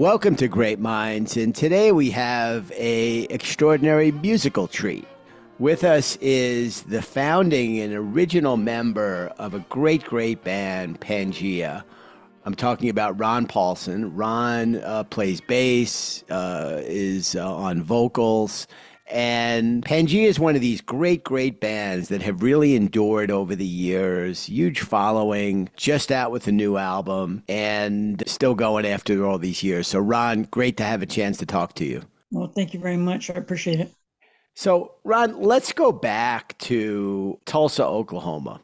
Welcome to Great Minds, and today we have a extraordinary musical treat. With us is the founding and original member of a great band, Pangea. I'm talking about Ron Paulson. Ron plays bass, is on vocals, and Pangea is one of these great bands that have really endured over the years. Huge following, just out with a new album, and still going after all these years. So, Ron, great to have a chance to talk to you. Well, thank you very much. I appreciate it. So, Ron, let's go back to Tulsa, Oklahoma,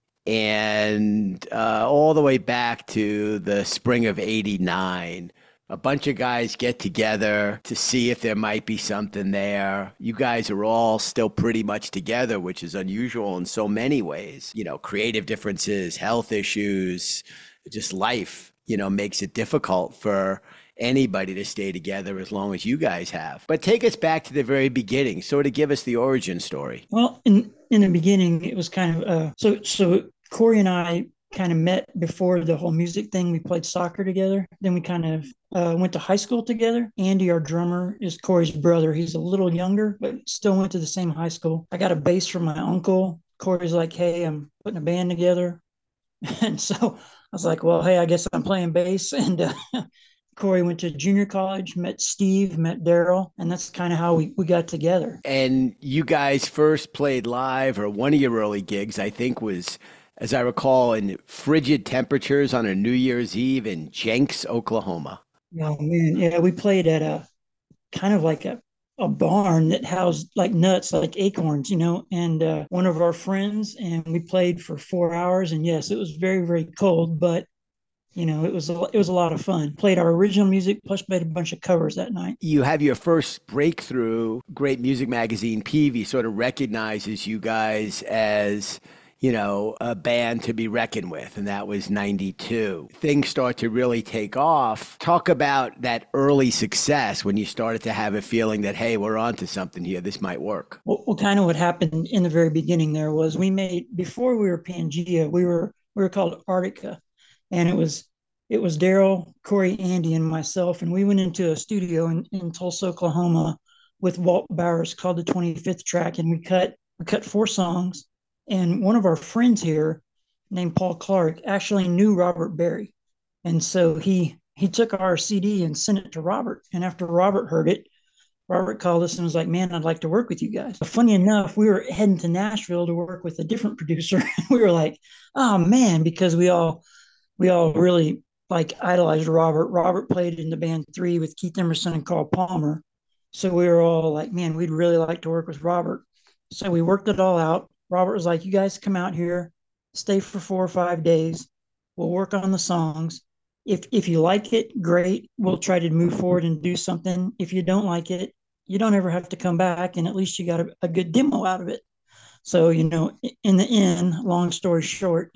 and all the way back to the spring of '89. A bunch of guys get together to see if there might be something there. You guys are all still pretty much together, which is unusual in so many ways. You know, creative differences, health issues, just life, makes it difficult for anybody to stay together as long as you guys have. But take us back to the very beginning, sort of give us the origin story. Well, in the beginning, it was kind of so Corey and I kind of met before the whole music thing. We played soccer together. Then we kind of went to high school together. Andy, our drummer, is Corey's brother. He's a little younger, but still went to the same high school. I got a bass from my uncle. Corey's like, "Hey, I'm putting a band together," and so I was like, "Well, hey, I guess I'm playing bass." And Corey went to junior college, met Steve, met Daryl, and that's kind of how we got together. And you guys first played live, or one of your early gigs, I think, was, as I recall, in frigid temperatures on a New Year's Eve in Jenks, Oklahoma. Oh man, yeah, we played at a kind of like a barn that housed like nuts, like acorns, and one of our friends, and we played for 4 hours. And yes, it was very cold, but it was a lot of fun. Played our original music, plus played a bunch of covers that night. You have your first breakthrough. Great music magazine, Peavey, sort of recognizes you guys as, a band to be reckoned with, and that was '92. Things start to really take off. Talk about that early success when you started to have a feeling that, hey, we're onto something here. This might work. Well, kind of what happened in the very beginning there was we made, before we were Pangea, we were called Arctica, and it was Daryl, Corey, Andy, and myself, and we went into a studio in Tulsa, Oklahoma, with Walt Bowers called the 25th Track, and we cut 4 songs. And one of our friends here, named Paul Clark, actually knew Robert Berry, and so he took our CD and sent it to Robert. And after Robert heard it, Robert called us and was like, "Man, I'd like to work with you guys." Funny enough, we were heading to Nashville to work with a different producer. We were like, "Oh man," because we all really like idolized Robert. Robert played in the band Three with Keith Emerson and Carl Palmer. So we were all like, "Man, we'd really like to work with Robert." So we worked it all out. Robert was like, "You guys come out here, stay for 4 or 5 days. We'll work on the songs. If you like it, great. We'll try to move forward and do something. If you don't like it, you don't ever have to come back, and at least you got a good demo out of it." So, in the end, long story short,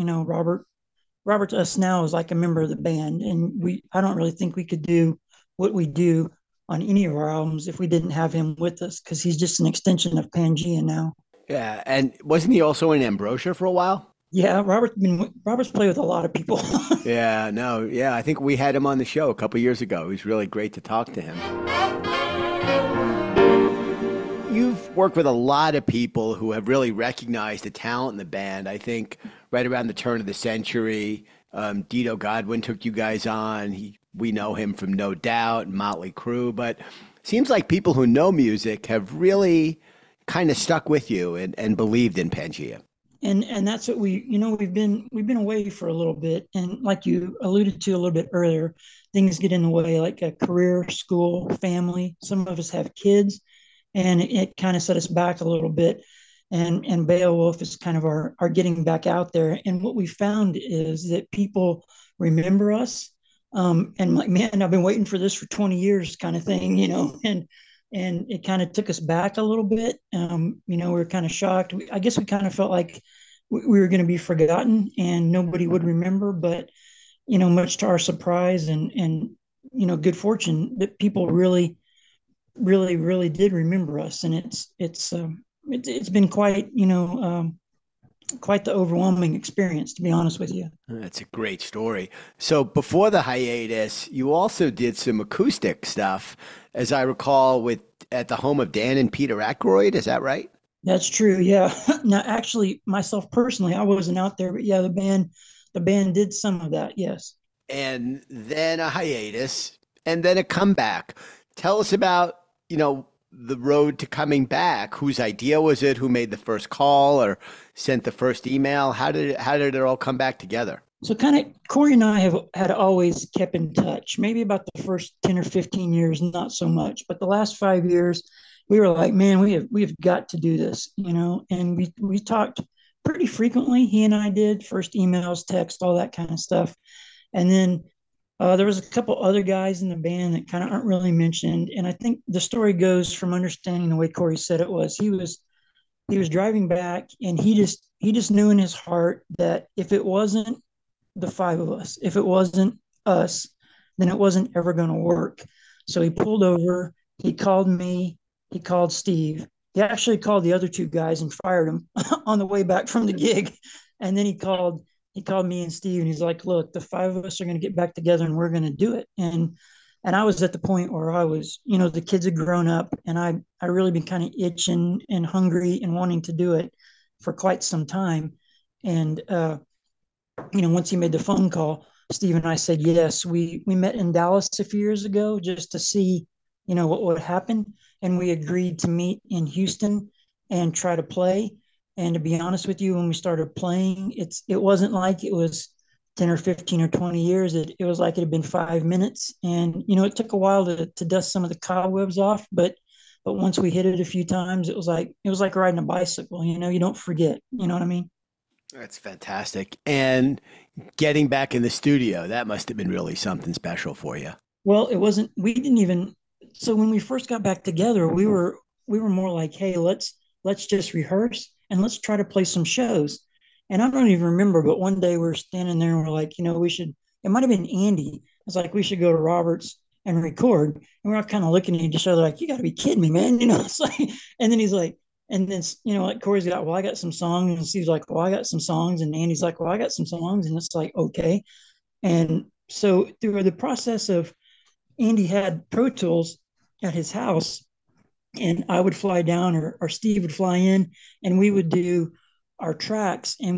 Robert to us now is like a member of the band, and I don't really think we could do what we do on any of our albums if we didn't have him with us, because he's just an extension of Pangea now. Yeah, and wasn't he also in Ambrosia for a while? Yeah, Robert's played with a lot of people. Yeah, no, yeah, I think we had him on the show a couple years ago. It was really great to talk to him. You've worked with a lot of people who have really recognized the talent in the band. I think right around the turn of the century, Dito Godwin took you guys on. We know him from No Doubt and Motley Crue, but seems like people who know music have really kind of stuck with you and believed in Pangea. And that's what we've been away for a little bit, and like you alluded to a little bit earlier, things get in the way, like a career, school, family. Some of us have kids, and it kind of set us back a little bit. And Beowulf is kind of our getting back out there. And what we found is that people remember us, and like, "Man, I've been waiting for this for 20 years," kind of thing, and it kind of took us back a little bit. We were kind of shocked. I guess we kind of felt like we were going to be forgotten and nobody would remember. But much to our surprise and good fortune, that people really did remember us. And it's been quite quite the overwhelming experience, to be honest with you. That's a great story. So before the hiatus, you also did some acoustic stuff, as I recall, with at the home of Dan and Peter Aykroyd. Is that right? That's true. Yeah. Now, actually, myself personally, I wasn't out there, but yeah, the band did some of that. Yes. And then a hiatus, and then a comeback. Tell us about, the road to coming back. Whose idea was it? Who made the first call or sent the first email? How did it all come back together? So, kind of, Corey and I have had always kept in touch. Maybe about the first 10 or 15 years, not so much, but the last 5 years, we were like, man, we have got to do this, And we talked pretty frequently. He and I did first emails, text, all that kind of stuff. And then there was a couple other guys in the band that kind of aren't really mentioned. And I think the story goes from understanding the way Corey said it was. He was driving back, and he just knew in his heart that if it wasn't the five of us, if it wasn't us, then it wasn't ever going to work. So he pulled over. He called me. He called Steve. He actually called the other two guys and fired them on the way back from the gig. And then he called me and Steve, and he's like, "Look, the five of us are going to get back together, and we're going to do it." And I was at the point where I was, the kids had grown up, and I really been kind of itching and hungry and wanting to do it for quite some time. And once he made the phone call, Steve and I said yes. We met in Dallas a few years ago just to see, what would happen, and we agreed to meet in Houston and try to play. And to be honest with you, when we started playing, it wasn't like it was 10 or 15 or 20 years. It was like it had been 5 minutes, and it took a while to dust some of the cobwebs off, but once we hit it a few times, it was like riding a bicycle. You don't forget. You know what I mean? That's fantastic. And getting back in the studio, that must have been really something special for you. Well, it wasn't. We didn't even. So when we first got back together, we were more like, hey, let's just rehearse and let's try to play some shows. And I don't even remember, but one day we were standing there and we're like, we should. It might have been Andy. It's like we should go to Roberts and record. And we're all kind of looking at each other like, you got to be kidding me, man. It's like, and then he's like, and then like Corey's got, well, I got some songs, and Steve's like, well, I got some songs, and Andy's like, well, I got some songs, and it's like, okay. And so through the process of Andy had Pro Tools at his house, and I would fly down, or Steve would fly in, and we would do our tracks, and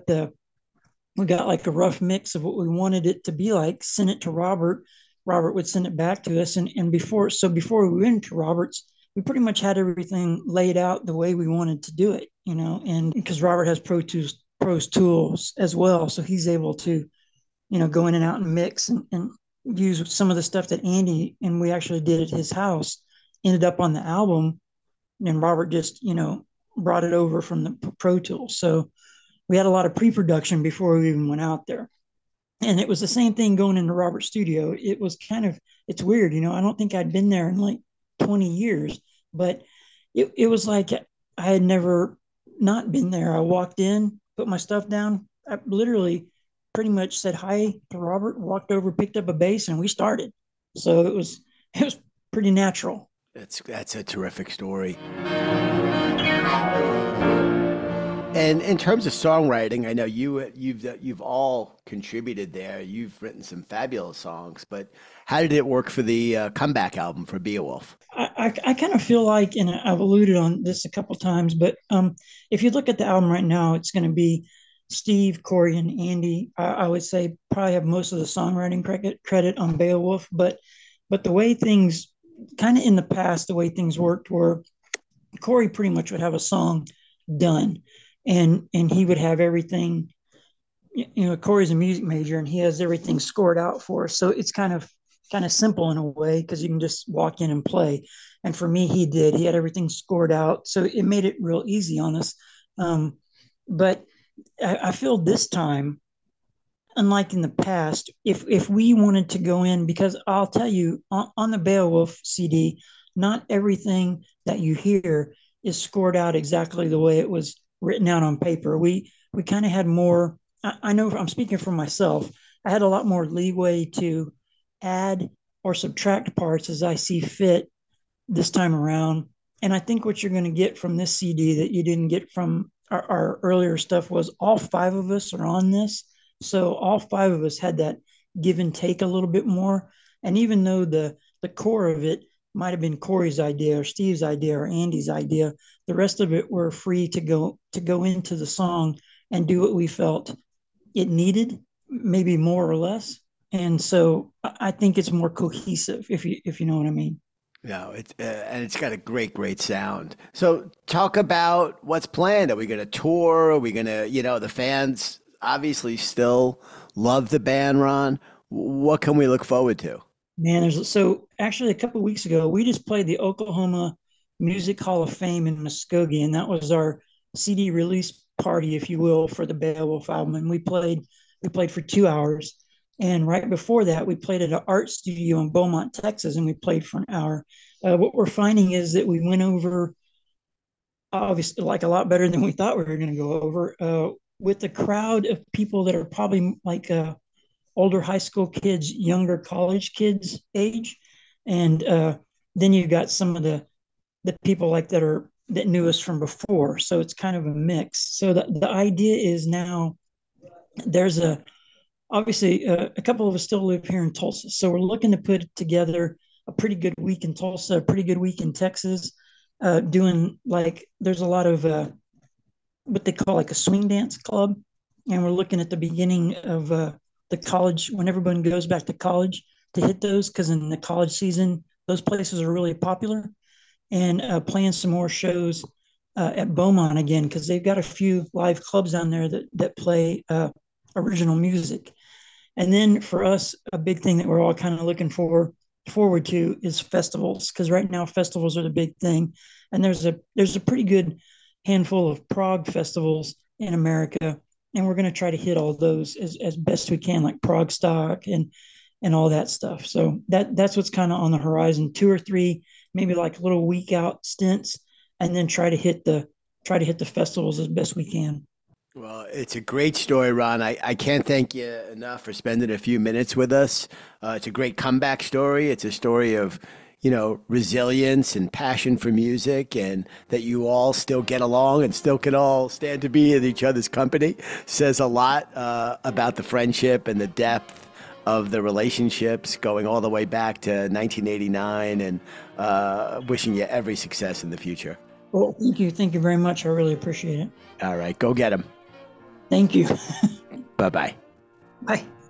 we got like a rough mix of what we wanted it to be like, send it to Robert. Robert would send it back to us, and before we went to Robert's, we pretty much had everything laid out the way we wanted to do it, and because Robert has Pros Tools as well, so he's able to go in and out and mix and use some of the stuff that Andy and we actually did at his house ended up on the album. And Robert just, brought it over from the Pro Tools. So we had a lot of pre production before we even went out there. And it was the same thing going into Robert's studio. It was it's weird. I don't think I'd been there in like 20 years, but it was like I had never not been there. I walked in, put my stuff down. I literally pretty much said hi to Robert, walked over, picked up a bass, and we started. So it was pretty natural. That's a terrific story. And in terms of songwriting, I know you've all contributed there. You've written some fabulous songs, but how did it work for the comeback album for Beowulf? I kind of feel like, and I've alluded on this a couple times, but if you look at the album right now, it's going to be Steve, Corey, and Andy. I would say probably have most of the songwriting credit on Beowulf, but the way things kind of in the past, the way things worked were Corey pretty much would have a song done, and he would have everything. Corey's a music major, and he has everything scored out for us. So it's kind of simple in a way because you can just walk in and play. And for me, he had everything scored out, so it made it real easy on us. But I feel this time, unlike in the past, if we wanted to go in, because I'll tell you, on the Beowulf CD, not everything that you hear is scored out exactly the way it was written out on paper. We kind of had more. I know I'm speaking for myself. I had a lot more leeway to add or subtract parts as I see fit this time around. And I think what you're going to get from this CD that you didn't get from our earlier stuff was all five of us are on this. So all five of us had that give and take a little bit more. And even though the core of it might have been Corey's idea or Steve's idea or Andy's idea, the rest of it were free to go into the song and do what we felt it needed, maybe more or less. And so I think it's more cohesive, if you know what I mean. No, and it's got a great sound. So talk about what's planned. Are we going to tour? Are we going to, the fans obviously still love the band, Ron. What can we look forward to? Man, there's so actually a couple of weeks ago we just played the Oklahoma Music Hall of Fame in Muskogee, and that was our CD release party, if you will, for the Beowulf album. And we played for 2 hours, and right before that we played at an art studio in Beaumont, Texas, and we played for an hour. What we're finding is that we went over obviously like a lot better than we thought we were going to go over with a crowd of people that are probably like older high school kids, younger college kids age, and then you got some of the people like that knew us from before. So it's kind of a mix. So the idea is now there's obviously a couple of us still live here in Tulsa, so we're looking to put together a pretty good week in Tulsa, a pretty good week in Texas. Doing like there's a lot of what they call like a swing dance club, and we're looking at the beginning of the college when everyone goes back to college to hit those because in the college season those places are really popular, and playing some more shows at Beaumont again because they've got a few live clubs down there that play original music. And then for us, a big thing that we're all kind of looking forward to is festivals because right now festivals are the big thing, and there's a pretty good handful of prog festivals in America, and we're going to try to hit all those as best we can, like Prague Stock and all that stuff. So that's what's kind of on the horizon. Two or three, maybe like little week out stints, and then try to hit the festivals as best we can. Well, it's a great story, Ron. I can't thank you enough for spending a few minutes with us. It's a great comeback story. It's a story of, resilience and passion for music, and that you all still get along and still can all stand to be in each other's company. Says a lot about the friendship and the depth of the relationships going all the way back to 1989, and wishing you every success in the future. Well, thank you very much. I really appreciate it. All right, go get them. Thank you. Bye bye. Bye.